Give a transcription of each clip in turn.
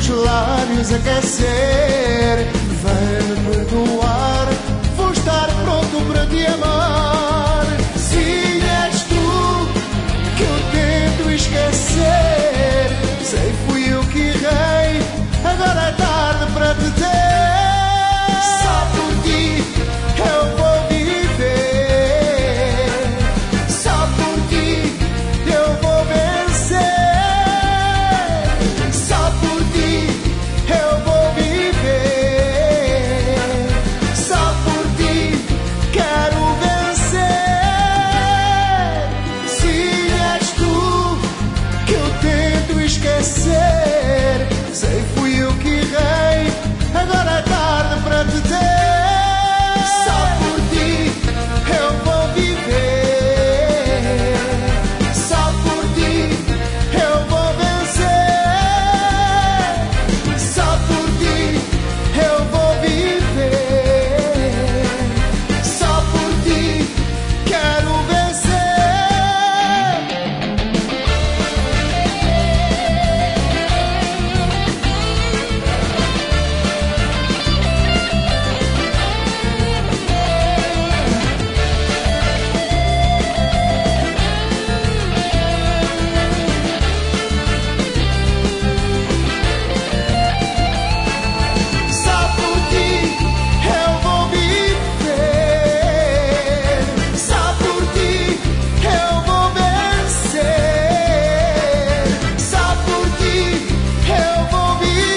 os lábios aquecer. Vai-me perdoar, vou estar pronto para te amar. Sim, és tu que eu tento esquecer. Sei, fui eu que errei, agora é tarde para te ter. Só por ti eu vou viver. Só por ti eu vou vencer. Só por ti eu vou viver. Só por ti quero vencer. Sim, és tu que eu tento esquecer. Sei, fui eu que errei, agora é tarde para te ter. Só por ti eu vou viver. Só por ti eu vou vencer. Só por ti eu vou viver. Só por ti quero vencer. Só por ti eu vou viver. Só por ti eu vou vencer. Só por ti eu vou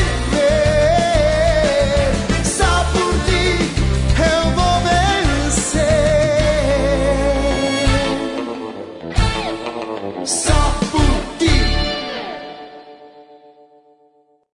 viver. Só por ti eu vou vencer. Só